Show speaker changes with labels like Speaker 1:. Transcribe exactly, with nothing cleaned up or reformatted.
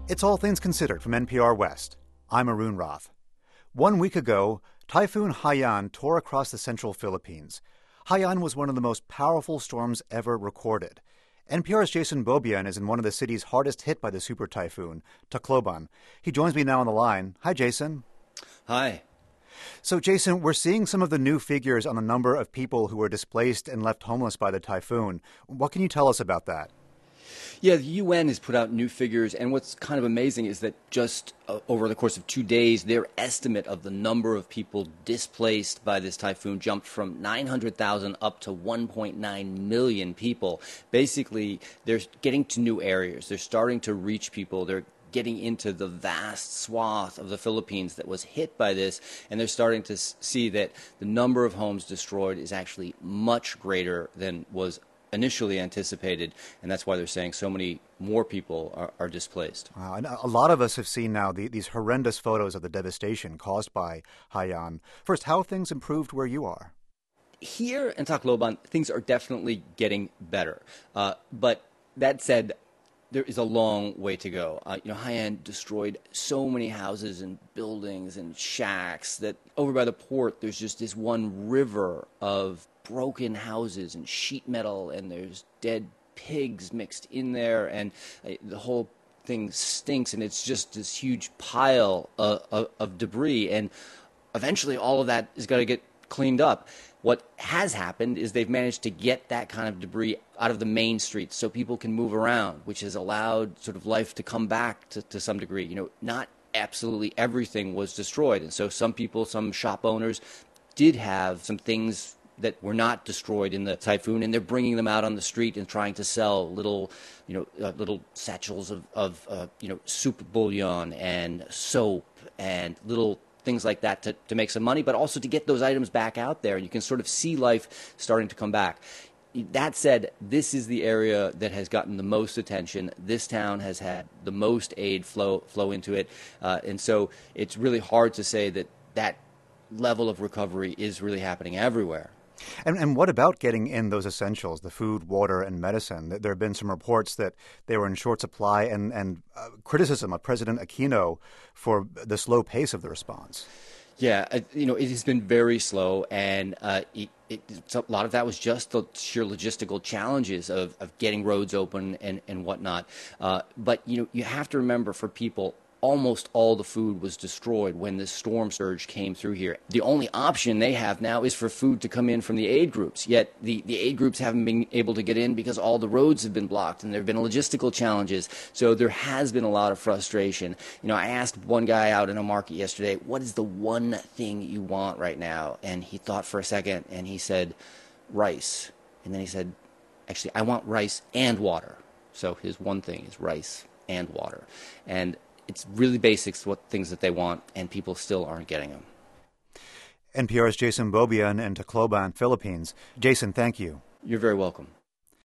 Speaker 1: It's All Things Considered from N P R West. I'm Arun Roth. One week ago, Typhoon Haiyan tore across the central Philippines. Haiyan was one of the most powerful storms ever recorded. N P R's Jason Beaubien is in one of the cities hardest hit by the super typhoon, Tacloban. He joins me now on the line. Hi, Jason.
Speaker 2: Hi.
Speaker 1: So, Jason, we're seeing some of the new figures on the number of people who were displaced and left homeless by the typhoon. What can you tell us about that?
Speaker 2: Yeah, the U N has put out new figures, and what's kind of amazing is that just uh, over the course of two days, their estimate of the number of people displaced by this typhoon jumped from nine hundred thousand up to one point nine million people. Basically, they're getting to new areas. They're starting to reach people. They're getting into the vast swath of the Philippines that was hit by this, and they're starting to see that the number of homes destroyed is actually much greater than was initially anticipated, and that's why they're saying so many more people are, are displaced.
Speaker 1: Wow, and a lot of us have seen now the, these horrendous photos of the devastation caused by Haiyan. First, how have things improved where you are?
Speaker 2: Here in Tacloban, things are definitely getting better. Uh, but that said, there is a long way to go. Uh, you know, Haiyan destroyed so many houses and buildings and shacks that over by the port, there's just this one river of broken houses and sheet metal, and there's dead pigs mixed in there, and uh, the whole thing stinks, and it's just this huge pile of, of, of debris, and eventually all of that is going to get cleaned up. What has happened is they've managed to get that kind of debris out of the main streets so people can move around, which has allowed sort of life to come back to, to some degree. You know, not absolutely everything was destroyed, and so some people, some shop owners did have some things that were not destroyed in the typhoon, and they're bringing them out on the street and trying to sell little, you know, uh, little satchels of, of uh, you know, soup bouillon and soap and little things like that to, to make some money, but also to get those items back out there, and you can sort of see life starting to come back. That said, this is the area that has gotten the most attention. This town has had the most aid flow flow into it, uh, and so it's really hard to say that that level of recovery is really happening everywhere.
Speaker 1: And, and what about getting in those essentials, the food, water, and medicine? There have been some reports that they were in short supply, and, and uh, criticism of President Aquino for the slow pace of the response.
Speaker 2: Yeah, uh, you know, it has been very slow, and uh, it, it, a lot of that was just the sheer logistical challenges of, of getting roads open and, and whatnot. Uh, but, you know, you have to remember, for people, almost all the food was destroyed when this storm surge came through here. The only option they have now is for food to come in from the aid groups, yet the, the aid groups haven't been able to get in because all the roads have been blocked and there have been logistical challenges. So there has been a lot of frustration. You know, I asked one guy out in a market yesterday, what is the one thing you want right now? And he thought for a second and he said, rice. And then he said, actually, I want rice and water. So his one thing is rice and water. And it's really basics, what things that they want, and people still aren't getting them.
Speaker 1: N P R's Jason Beaubien in Tacloban, Philippines. Jason, thank you.
Speaker 2: You're very welcome.